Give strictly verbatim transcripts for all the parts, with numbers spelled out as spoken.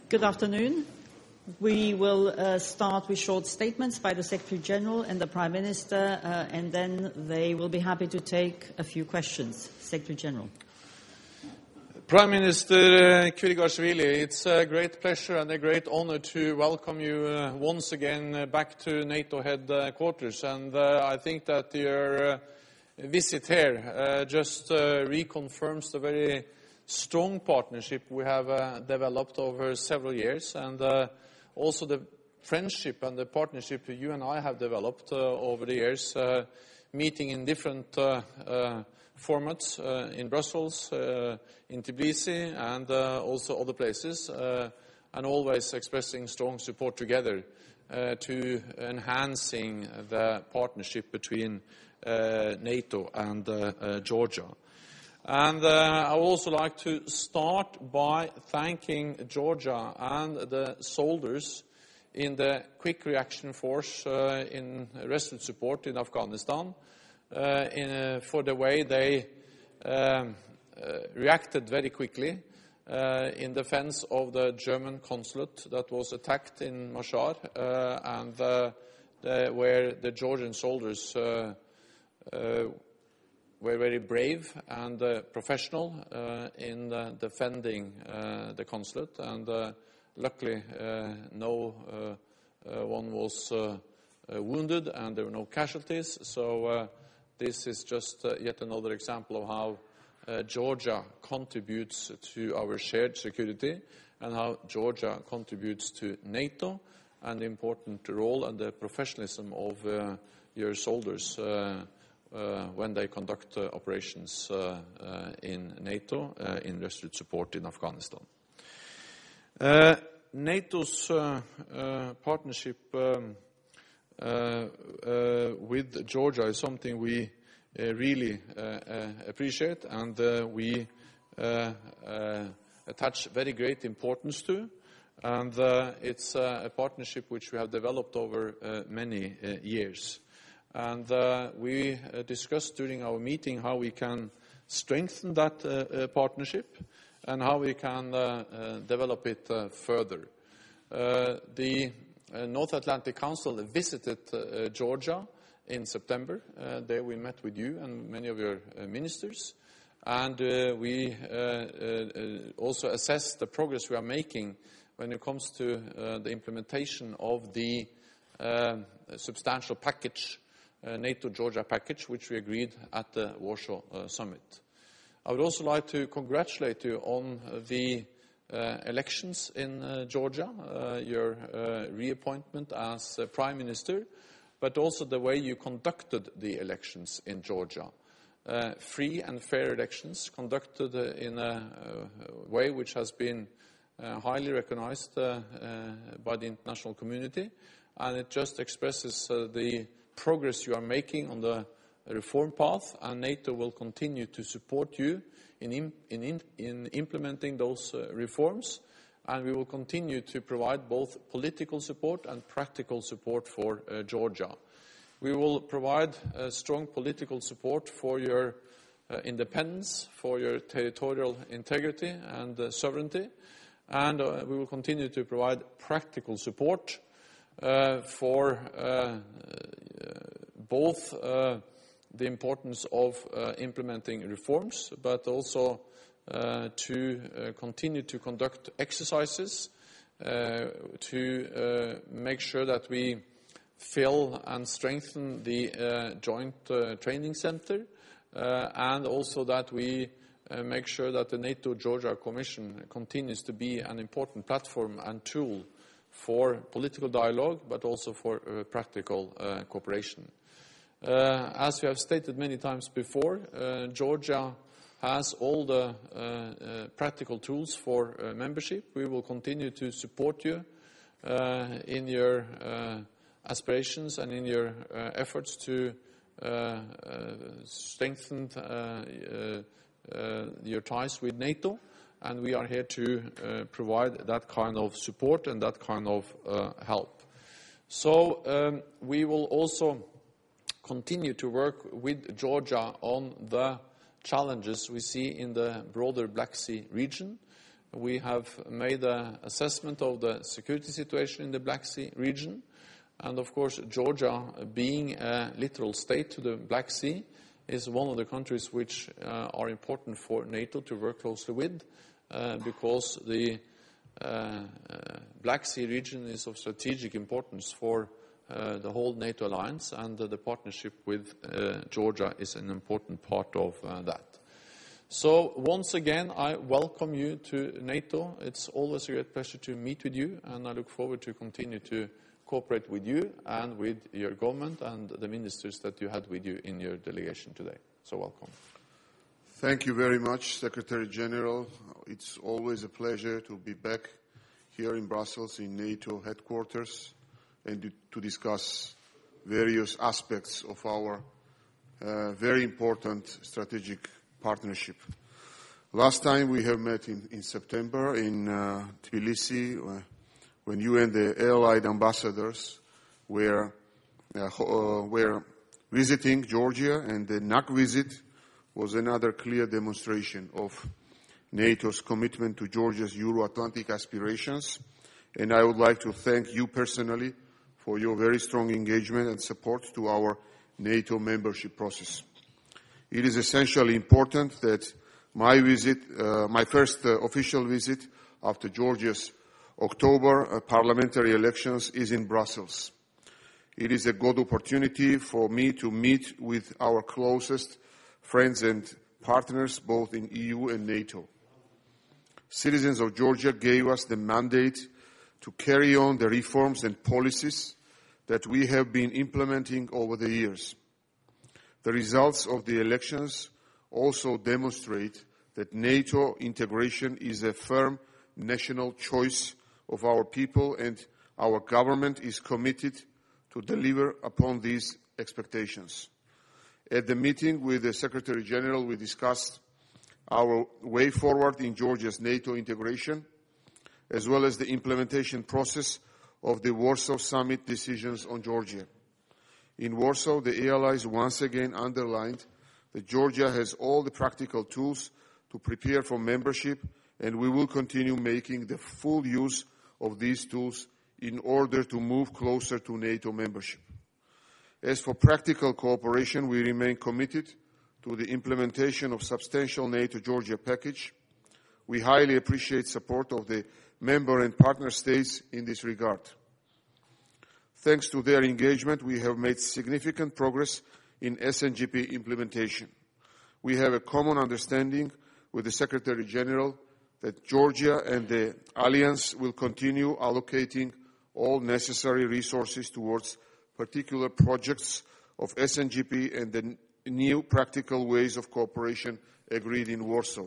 Good afternoon. We will uh, start with short statements by the Secretary General and the Prime Minister, uh, and then they will be happy to take a few questions. Secretary General. Prime Minister uh, Kvirgasvili, it's a great pleasure and a great honor to welcome you uh, once again uh, back to NATO headquarters. And uh, I think that your uh, visit here uh, just uh, reconfirms the very strong partnership we have uh, developed over several years, and uh, also the friendship and the partnership you and I have developed uh, over the years, uh, meeting in different uh, uh, formats uh, in Brussels, uh, in Tbilisi, and uh, also other places, uh, and always expressing strong support together uh, to enhancing the partnership between uh, NATO and uh, uh, Georgia. And uh, I would also like to start by thanking Georgia and the soldiers in the Quick Reaction Force uh, in Resolute Support in Afghanistan uh, in, uh, for the way they um, uh, reacted very quickly uh, in defense of the German consulate that was attacked in Mashhad, uh, and uh, the, where the Georgian soldiers uh, uh, were very brave and uh, professional uh, in uh, defending uh, the consulate, and uh, luckily uh, no uh, uh, one was uh, uh, wounded and there were no casualties. So uh, this is just uh, yet another example of how uh, Georgia contributes to our shared security and how Georgia contributes to NATO, and the important role and the professionalism of uh, your soldiers uh, Uh, when they conduct uh, operations uh, uh, in NATO, uh, in Resolute Support in Afghanistan. Uh, NATO's uh, uh, partnership um, uh, uh, with Georgia is something we uh, really uh, uh, appreciate, and uh, we uh, uh, attach very great importance to. And uh, it's uh, a partnership which we have developed over uh, many uh, years. And uh, we uh, discussed during our meeting how we can strengthen that uh, uh, partnership and how we can uh, uh, develop it uh, further. Uh, the uh, North Atlantic Council visited uh, Georgia in September. Uh, there we met with you and many of your uh, ministers. And uh, we uh, uh, also assessed the progress we are making when it comes to uh, the implementation of the uh, substantial package Uh, NATO-Georgia package, which we agreed at the Warsaw uh, summit. I would also like to congratulate you on the uh, elections in uh, Georgia, uh, your uh, reappointment as uh, Prime Minister, but also the way you conducted the elections in Georgia. Uh, free and fair elections conducted uh, in a uh, way which has been uh, highly recognized uh, uh, by the international community, and it just expresses uh, the progress you are making on the reform path, and NATO will continue to support you in, in, in, in implementing those uh, reforms, and we will continue to provide both political support and practical support for uh, Georgia. We will provide uh, strong political support for your uh, independence, for your territorial integrity and uh, sovereignty, and uh, we will continue to provide practical support Uh, for uh, uh, both uh, the importance of uh, implementing reforms, but also uh, to uh, continue to conduct exercises, uh, to uh, make sure that we fill and strengthen the uh, joint uh, training center, uh, and also that we uh, make sure that the NATO-Georgia Commission continues to be an important platform and tool for political dialogue, but also for uh, practical uh, cooperation. Uh, as we have stated many times before, uh, Georgia has all the uh, uh, practical tools for uh, membership. We will continue to support you uh, in your uh, aspirations and in your uh, efforts to uh, uh, strengthen uh, uh, uh, your ties with NATO. And we are here to uh, provide that kind of support and that kind of uh, help. So um, we will also continue to work with Georgia on the challenges we see in the broader Black Sea region, we have made an assessment of the security situation in the Black Sea region. And of course, Georgia, being a littoral state to the Black Sea, is one of the countries which uh, are important for NATO to work closely with, uh, because the uh, uh, Black Sea region is of strategic importance for uh, the whole NATO alliance, and uh, the partnership with uh, Georgia is an important part of uh, that. So once again, I welcome you to NATO. It's always a great pleasure to meet with you, and I look forward to continue to cooperate with you and with your government and the ministers that you had with you in your delegation today. So welcome. Thank you very much, Secretary General. It's always a pleasure to be back here in Brussels in NATO headquarters and to discuss various aspects of our uh, very important strategic partnership. Last time we have met in, in September in uh, Tbilisi, uh, when you and the allied ambassadors were, uh, uh, were visiting Georgia, and the N A C visit was another clear demonstration of NATO's commitment to Georgia's Euro-Atlantic aspirations. And I would like to thank you personally for your very strong engagement and support to our NATO membership process. It is essentially important that my visit, uh, my first uh, official visit after Georgia's October uh, parliamentary elections is in Brussels. It is a good opportunity for me to meet with our closest friends and partners both in E U and NATO. Citizens of Georgia gave us the mandate to carry on the reforms and policies that we have been implementing over the years. The results of the elections also demonstrate that NATO integration is a firm national choice of our people, and our government is committed to deliver upon these expectations. At the meeting with the Secretary General, we discussed our way forward in Georgia's NATO integration, as well as the implementation process of the Warsaw Summit decisions on Georgia. In Warsaw, the allies once again underlined that Georgia has all the practical tools to prepare for membership, and we will continue making the full use of these tools in order to move closer to NATO membership. As for practical cooperation, we remain committed to the implementation of substantial NATO-Georgia package. We highly appreciate support of the member and partner states in this regard. Thanks to their engagement, we have made significant progress in S N G P implementation. We have a common understanding with the Secretary General that Georgia and the Alliance will continue allocating all necessary resources towards particular projects of S N G P and the new practical ways of cooperation agreed in Warsaw.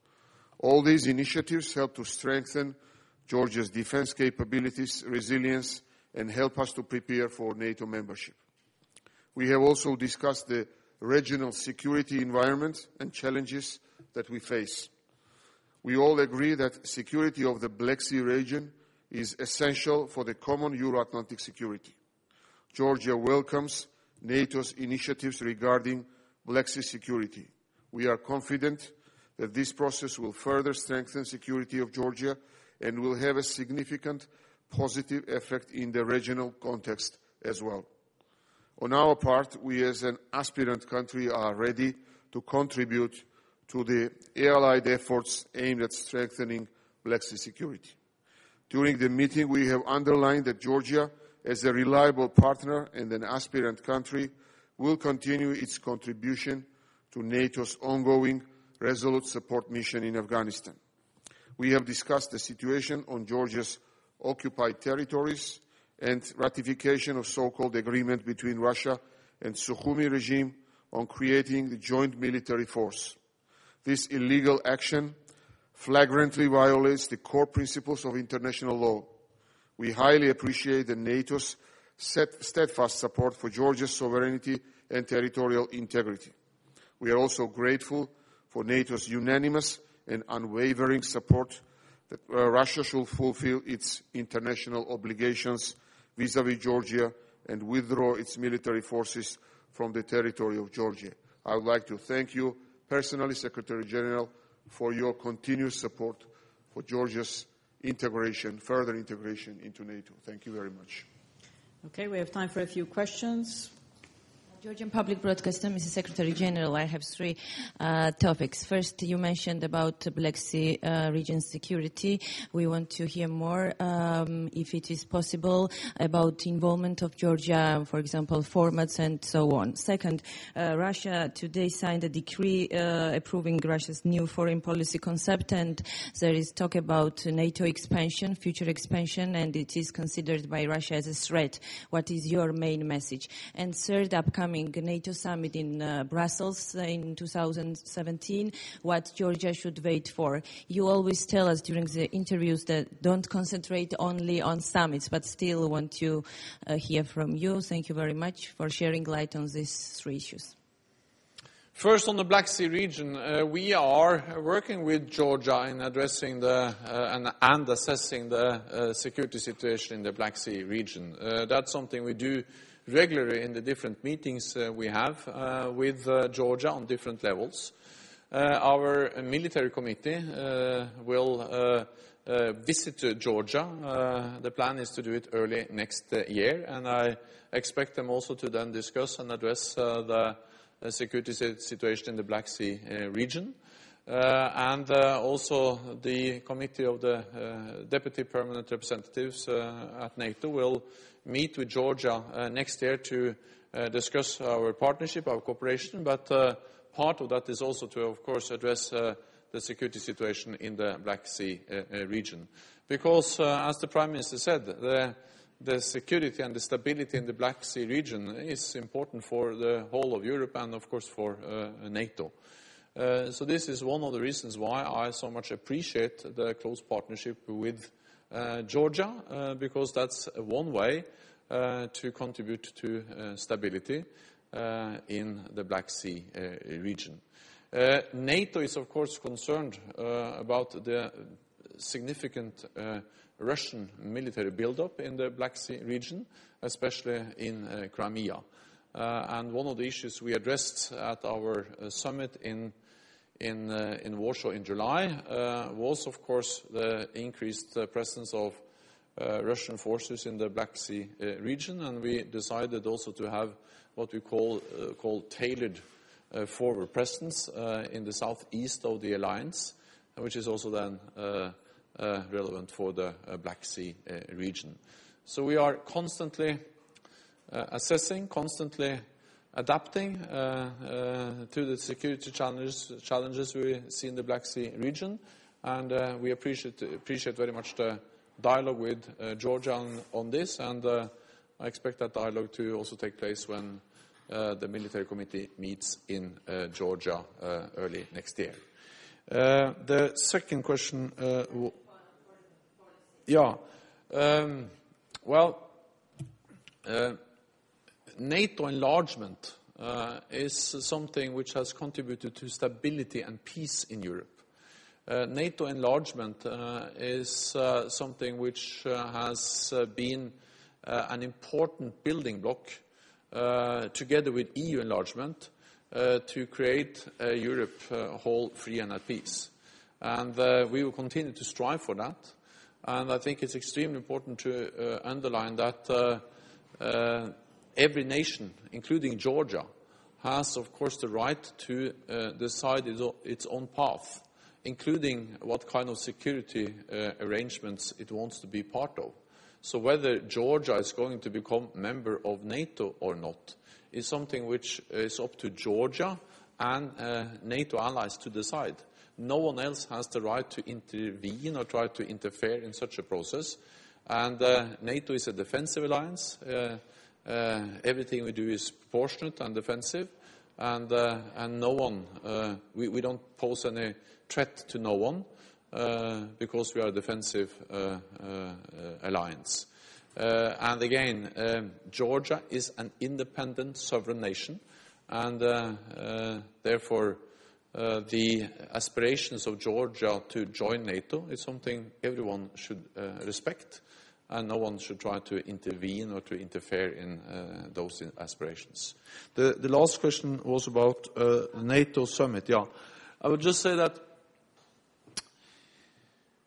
All these initiatives help to strengthen Georgia's defense capabilities, resilience, and help us to prepare for NATO membership. We have also discussed the regional security environment and challenges that we face. We all agree that security of the Black Sea region is essential for the common Euro-Atlantic security. Georgia welcomes NATO's initiatives regarding Black Sea security. We are confident that this process will further strengthen security of Georgia and will have a significant positive effect in the regional context as well. On our part, we as an aspirant country are ready to contribute to the allied efforts aimed at strengthening Black Sea security. During the meeting, we have underlined that Georgia, as a reliable partner and an aspirant country, will continue its contribution to NATO's ongoing resolute support mission in Afghanistan. We have discussed the situation on Georgia's occupied territories and ratification of so-called agreement between Russia and Sukhumi regime on creating the joint military force. This illegal action flagrantly violates the core principles of international law. We highly appreciate the NATO's steadfast support for Georgia's sovereignty and territorial integrity. We are also grateful for NATO's unanimous and unwavering support that uh, Russia should fulfill its international obligations vis-à-vis Georgia and withdraw its military forces from the territory of Georgia. I would like to thank you personally, Secretary General, for your continuous support for Georgia's integration, further integration into NATO. Thank you very much. Okay, we have time for a few questions. Georgian Public Broadcaster, Missus Secretary General, I have three uh, topics. First, you mentioned about Black Sea uh, region security. We want to hear more, um, if it is possible, about involvement of Georgia, for example, formats and so on. Second, uh, Russia today signed a decree uh, approving Russia's new foreign policy concept, and there is talk about NATO expansion, future expansion, and it is considered by Russia as a threat. What is your main message? And third, upcoming NATO summit in uh, Brussels in two thousand seventeen, what Georgia should wait for. You always tell us during the interviews that don't concentrate only on summits, but still want to uh, hear from you. Thank you very much for sharing light on these three issues. First, on the Black Sea region, uh, we are working with Georgia in addressing the uh, and, and assessing the uh, security situation in the Black Sea region. Uh, that's something we do regularly in the different meetings uh, we have uh, with uh, Georgia on different levels. Uh, our military committee uh, will uh, uh, visit uh, Georgia. Uh, the plan is to do it early next uh, year, and I expect them also to then discuss and address uh, the uh, security situation in the Black Sea uh, region. Uh, and uh, also the committee of the uh, deputy permanent representatives uh, at NATO will meet with Georgia uh, next year to uh, discuss our partnership, our cooperation, but uh, part of that is also to, of course, address uh, the security situation in the Black Sea uh, uh, region. Because, uh, as the Prime Minister said, the, the security and the stability in the Black Sea region is important for the whole of Europe and, of course, for uh, NATO. Uh, so this is one of the reasons why I so much appreciate the close partnership with Uh, Georgia, uh, because that's one way uh, to contribute to uh, stability uh, in the Black Sea uh, region. Uh, NATO is, of course, concerned uh, about the significant uh, Russian military buildup in the Black Sea region, especially in uh, Crimea. Uh, and one of the issues we addressed at our uh, summit in In, uh, in Warsaw in July uh, was, of course, the increased uh, presence of uh, Russian forces in the Black Sea uh, region, and we decided also to have what we call, uh, call tailored uh, forward presence uh, in the southeast of the alliance, which is also then uh, uh, relevant for the uh, Black Sea uh, region. So we are constantly uh, assessing, constantly adapting uh, uh, to the security challenges, challenges we see in the Black Sea region, and uh, we appreciate, appreciate very much the dialogue with uh, Georgia on, on this, and uh, I expect that dialogue to also take place when uh, the military committee meets in uh, Georgia uh, early next year. Uh, the second question, uh, w- yeah, um, well, uh, NATO enlargement uh, is something which has contributed to stability and peace in Europe. Uh, NATO enlargement uh, is uh, something which uh, has uh, been uh, an important building block uh, together with E U enlargement uh, to create a Europe uh, whole, free and at peace. And uh, we will continue to strive for that. And I think it's extremely important to uh, underline that uh, uh, every nation, including Georgia, has, of course, the right to uh, decide its own path, including what kind of security uh, arrangements it wants to be part of. So whether Georgia is going to become a member of NATO or not is something which is up to Georgia and uh, NATO allies to decide. No one else has the right to intervene or try to interfere in such a process. And uh, NATO is a defensive alliance. Uh, Uh, everything we do is proportionate and defensive, and, uh, and no one, uh, we, we don't pose any threat to no one uh, because we are a defensive uh, uh, alliance. Uh, and again, um, Georgia is an independent sovereign nation, and uh, uh, therefore uh, the aspirations of Georgia to join NATO is something everyone should uh, respect. And no one should try to intervene or to interfere in uh, those aspirations. The, the last question was about uh, the NATO summit. Yeah, I would just say that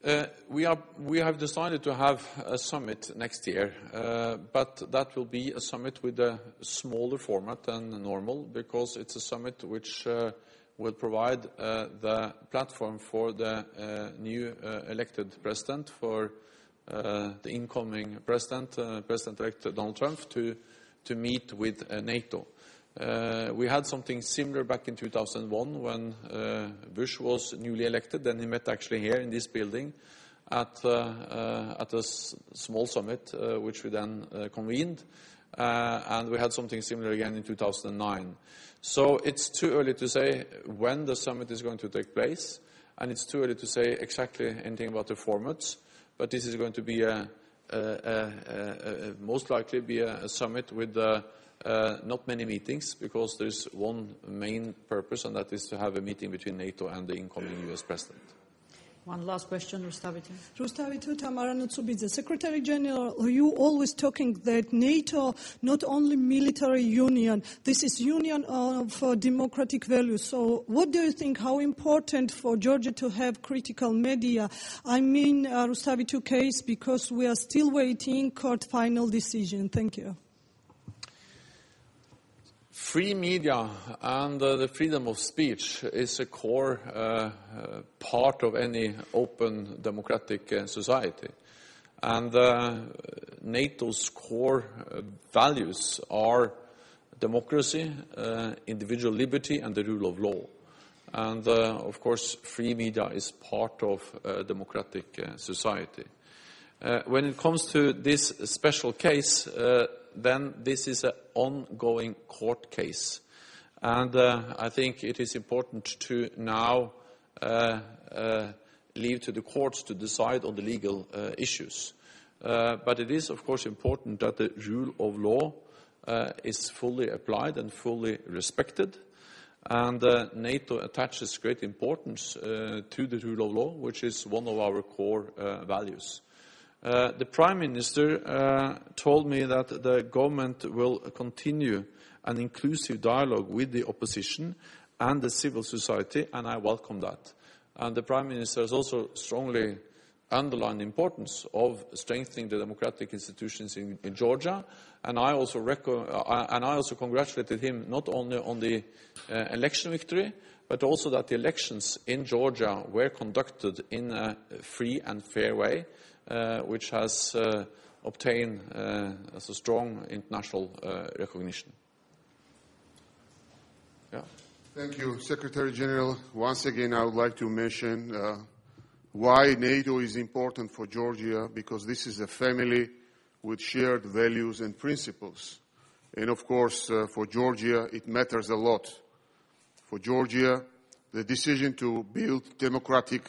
Uh, we, are, we have decided to have a summit next year, uh, but that will be a summit with a smaller format than normal, because it's a summit which uh, will provide uh, the platform for the uh, new uh, elected president, for uh, the incoming president, uh, President-elect Donald Trump, to, to meet with uh, NATO. Uh, we had something similar back in two thousand one when uh, Bush was newly elected. Then he met actually here in this building at, uh, uh, at a s small summit, uh, which we then uh, convened. Uh, and we had something similar again in two thousand nine. So it's too early to say when the summit is going to take place, and it's too early to say exactly anything about the formats. But this is going to be a, a, a, a, a most likely be a, a summit with uh, Uh, not many meetings, because there's one main purpose, and that is to have a meeting between NATO and the incoming U S president. One last question, Rustavitu. Rustavitu Tamara Nutsubidze. Secretary General, you always talking that NATO not only military union, this is union of uh, democratic values. So what do you think, how important for Georgia to have critical media? I mean, uh, Rustavitu case, because we are still waiting court final decision. Thank you. Free media and uh, the freedom of speech is a core uh, uh, part of any open democratic uh, society. And uh, NATO's core uh, values are democracy, uh, individual liberty, and the rule of law. And uh, of course, free media is part of uh, democratic uh, society. Uh, when it comes to this special case, uh, then this is an ongoing court case. And uh, I think it is important to now uh, uh, leave to the courts to decide on the legal uh, issues. Uh, but it is, of course, important that the rule of law uh, is fully applied and fully respected. And uh, NATO attaches great importance uh, to the rule of law, which is one of our core uh, values. Uh, the Prime Minister uh, told me that the government will continue an inclusive dialogue with the opposition and the civil society, and I welcome that. And the Prime Minister has also strongly underlined the importance of strengthening the democratic institutions in, in Georgia, and I also reco- uh, and I also congratulated him not only on the uh, election victory, but also that the elections in Georgia were conducted in a free and fair way, Uh, which has uh, obtained uh, as a strong international uh, recognition. Yeah. Thank you, Secretary General. Once again, I would like to mention uh, why NATO is important for Georgia, because this is a family with shared values and principles. And of course, uh, for Georgia, it matters a lot. For Georgia, the decision to build democratic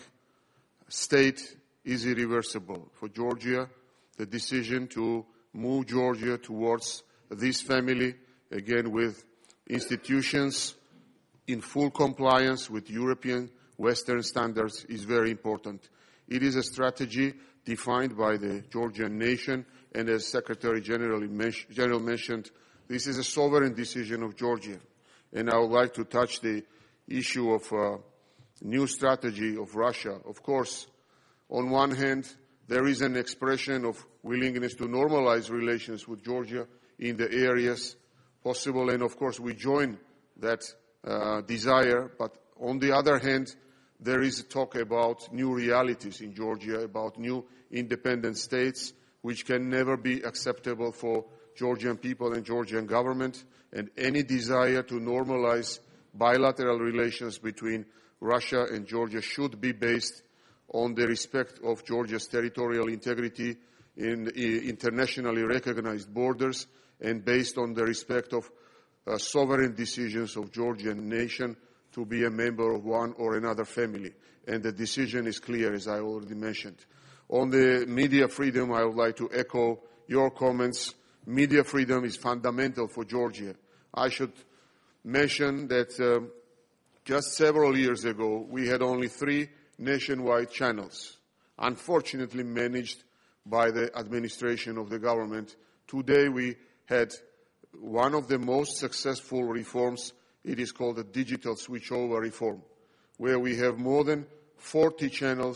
state is irreversible. For Georgia, the decision to move Georgia towards this family, again with institutions in full compliance with European Western standards, is very important. It is a strategy defined by the Georgian nation, and as Secretary General, General mentioned, this is a sovereign decision of Georgia. And I would like to touch the issue of uh, new strategy of Russia. Of course, on one hand, there is an expression of willingness to normalize relations with Georgia in the areas possible, and of course we join that uh, desire. But on the other hand, there is talk about new realities in Georgia, about new independent states, which can never be acceptable for Georgian people and Georgian government, and any desire to normalize bilateral relations between Russia and Georgia should be based on the respect of Georgia's territorial integrity in internationally recognized borders, and based on the respect of uh, sovereign decisions of Georgian nation to be a member of one or another family. And the decision is clear, as I already mentioned. On the media freedom, I would like to echo your comments. Media freedom is fundamental for Georgia. I should mention that um, just several years ago, we had only three nationwide channels, unfortunately managed by the administration of the government. Today we had one of the most successful reforms. It is called the digital switchover reform, where we have more than forty channels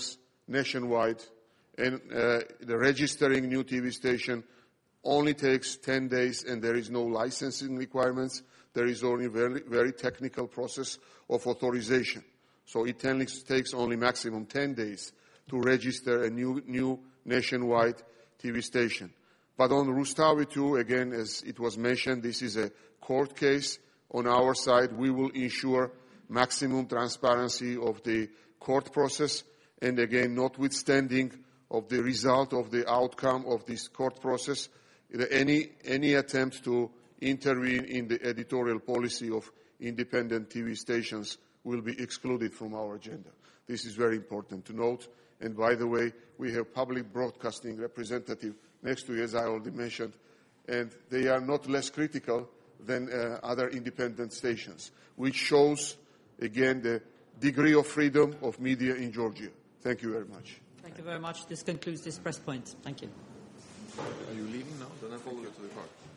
nationwide, and uh, the registering new T V station only takes ten days, and there is no licensing requirements. There is only a very, very technical process of authorization. So it takes only maximum ten days to register a new, new nationwide T V station. But on Rustavi two, again, as it was mentioned, this is a court case. On our side, we will ensure maximum transparency of the court process, and again, notwithstanding of the result of the outcome of this court process, any, any attempt to intervene in the editorial policy of independent T V stations will be excluded from our agenda. This is very important to note. And by the way, we have public broadcasting representative next to you, as I already mentioned, and they are not less critical than uh, other independent stations, which shows, again, the degree of freedom of media in Georgia. Thank you very much. Thank you very much. This concludes this press point. Thank you. Are you leaving now? Then I follow you to the car.